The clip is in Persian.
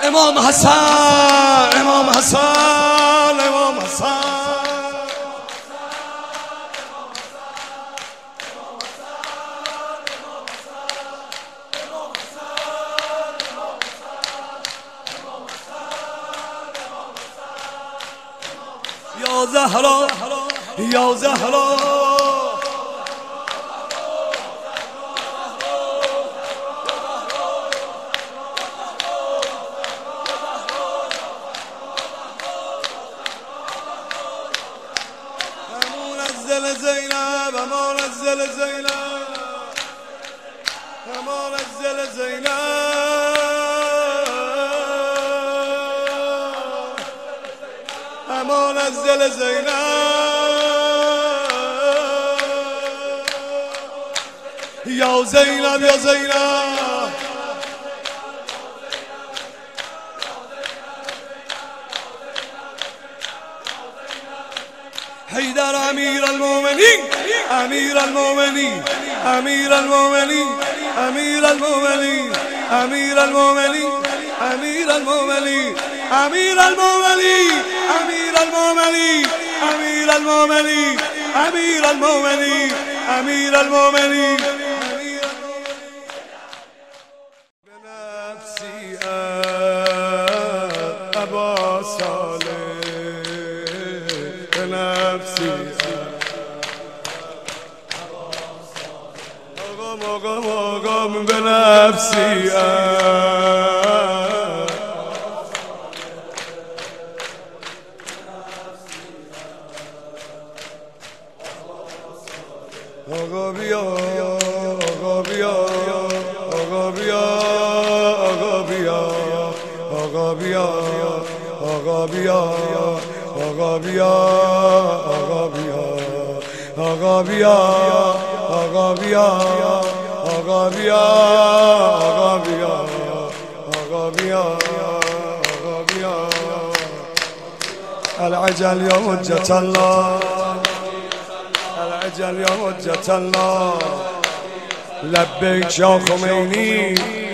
امام حسن امام حسن امام حسن یا زهرا یا زهرا منزل زینب منزل زینب منزل زینب منزل زینب یا زینب یا زینب حیدر امیر المؤمنین امیر المؤمنین امیر المؤمنین امیر المؤمنین امیر المؤمنین امیر المؤمنین امیر المؤمنین امیر المؤمنین امیر المؤمنین امیر المؤمنین امیر المؤمنین بنفسی ابا صالح بنفسی آقام بنفسی آقا بیا آقا بیا آقا بیا آقا بیا آقا بیا آقا بیا آقا بیا آقا بیا آقا بیا آقا بیا آقا بیا آقا بیا آقا بیا آقا بیا العجل یا حجت الله العجل یا حجت الله لبیک یا خمینی